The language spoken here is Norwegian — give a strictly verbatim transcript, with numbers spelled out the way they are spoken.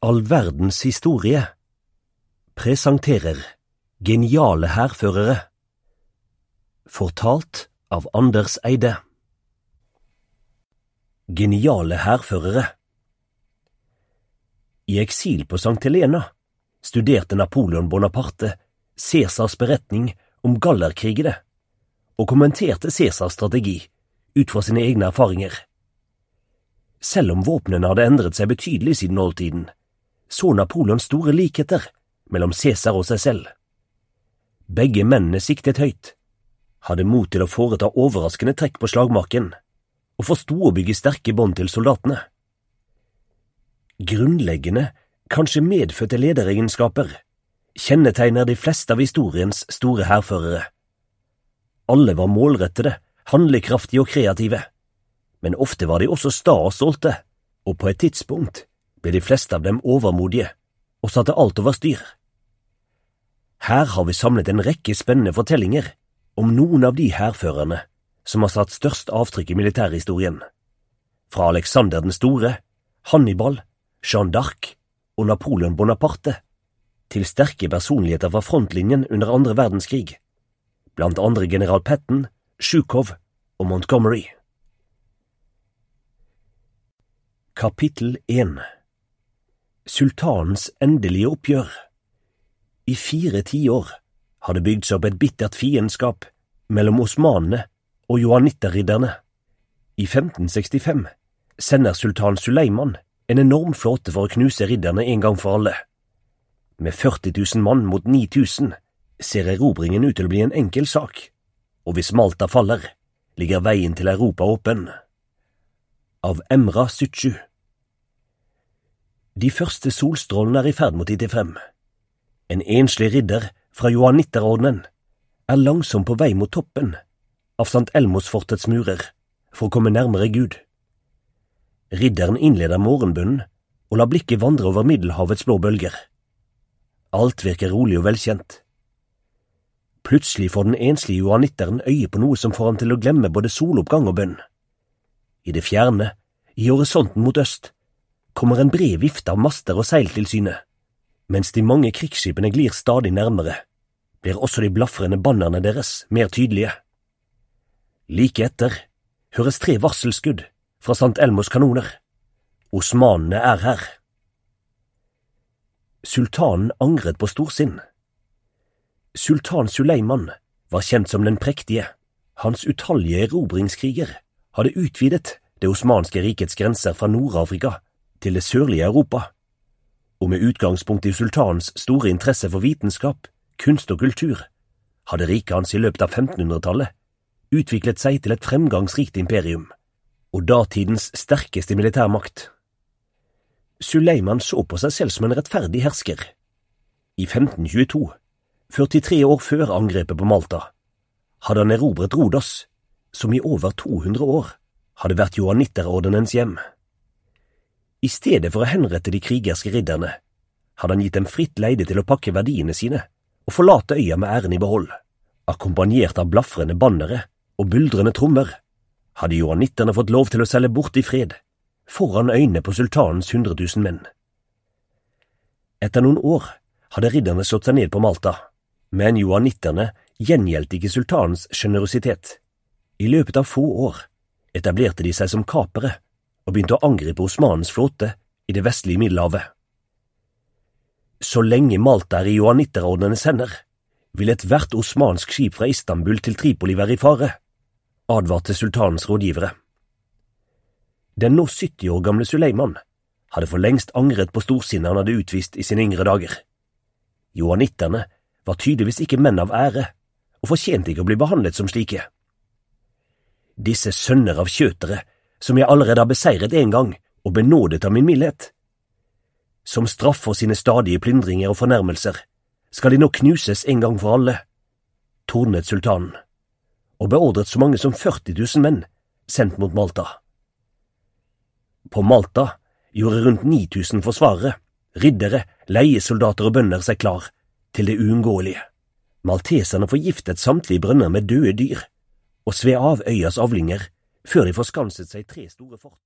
All verdens historie presenterer Geniale hærførere, fortalt av Anders Eide. Geniale hærførere. I eksil på Sankt Helena studerte Napoleon Bonaparte Cæsars beretning om gallerkrigene og kommenterte Cæsars strategi ut fra sine egne erfaringer. Selv om våpnene hadde endret seg betydelig siden oldtiden, så Napoleon store likheter mellom Cæsar og seg selv. Begge mennene siktet høyt, hadde mot til å foreta overraskende trekk på slagmarken, og forsto å bygge sterke bånd til soldatene. Grunnleggende, kanskje medfødte lederegenskaper, kjennetegner de fleste av historiens store hærførere. Alle var målrettede, handlekraftige og kreative, men ofte var de også sta og stolte, og på et tidspunkt ble de fleste av dem overmodige og satte alt over styr. Her har vi samlet en rekke spennende fortellinger om noen av de hærførerne som har satt størst avtrykk i militærhistorien. Fra Alexander den store, Hannibal, Jeanne d'Arc og Napoleon Bonaparte, til sterke personligheter fra frontlinjen under andre verdenskrig, blant andre general Patton, Zhukov og Montgomery. Kapittel én. Sultanens endelige oppgjør. I fire tiår hadde bygd seg opp et bittert fiendskap mellom osmanene og johannitterridderne. I femten sekstifem sender sultan Suleiman en enorm flåte for å knuse ridderne en gang for alle. Med førti tusen mann mot ni tusen ser erobringen ut til å bli en enkel sak, og hvis Malta faller, ligger veien til Europa åpen. Av Emrah Sütçü. De første solstrålene er i ferd mot å frem. En enslig ridder fra johannitterordenen er langsom på vei mot toppen av Sankt Elmos-fortets murer for å komme nærmere Gud. Ridderen innleder morgenbønnen og lar blikket vandre over Middelhavets blå bølger. Alt virker rolig og velkjent. Plutselig får den enslige johannitteren øye på noe som får han til å glemme både soloppgang og bønn. I det fjerne, i horisonten mot øst, kommer en bred vifte av master og seil til syne. Mens de mange krigsskipene glir stadig nærmere, blir også de blafrende bannerne deres mer tydelige. Like etter høres tre varselskudd fra Sankt Elmos kanoner. Osmanene er her. Sultanen angret på storsinn. Sultan Suleiman var kjent som den prektige. Hans utallige erobringskriger hadde utvidet det osmanske rikets grenser fra Nord-Afrika til det sørlige Europa, og med utgangspunkt i sultanens store interesse for vitenskap, kunst og kultur, hadde riket hans i løpet av femtenhundretallet utviklet seg til et fremgangsrikt imperium, og datidens sterkeste militærmakt. Suleiman så på seg selv som en rettferdig hersker. I femten tjueto, førtitre år før angrepet på Malta, hadde han erobret Rhodos, som i over to hundre år hadde vært johannitterordenens hjem. I stedet for å henrette de krigerske ridderne, hadde han gitt dem fritt leide til å pakke verdiene sine og forlate øya med æren i behold. Akkompagnert av blafrende bannere og buldrende trommer, hadde johannitterne fått lov til å selge bort i fred, foran øynene på sultanens hundre tusen menn. Etter noen år hadde ridderne slått seg ned på Malta, men johannitterne gjengjeldte ikke sultanens generøsitet. I løpet av få år etablerte de seg som kapere og begynte å angripe osmanens flåte i det vestlige Middelhavet. Så lenge Malta er i johannitterordenes hender, vil et hvert osmansk skip fra Istanbul til Tripoli være i fare, advarte sultanens rådgivere. Den nå sytti år gamle Suleiman hadde for lengst angret på storsinnet han hadde utvist i sine yngre dager. Johannitterne var tydeligvis ikke menn av ære, og fortjente ikke å bli behandlet som slike. Disse sønner av kjøtere, som jeg allerede har beseiret en gang og benådet av min mildhet. Som straff for sine stadige plyndringer og fornærmelser, skal de nå knuses en gang for alle, tordnet sultanen, og beordret så mange som førti tusen menn sendt mot Malta. På Malta gjorde rundt ni tusen forsvarere, riddere, leiesoldater og bønder seg klar til det uunngåelige. Malteserne forgiftet samtlige brønner med døde dyr, og sved av øyas avlinger før de forskanset seg i tre store fort.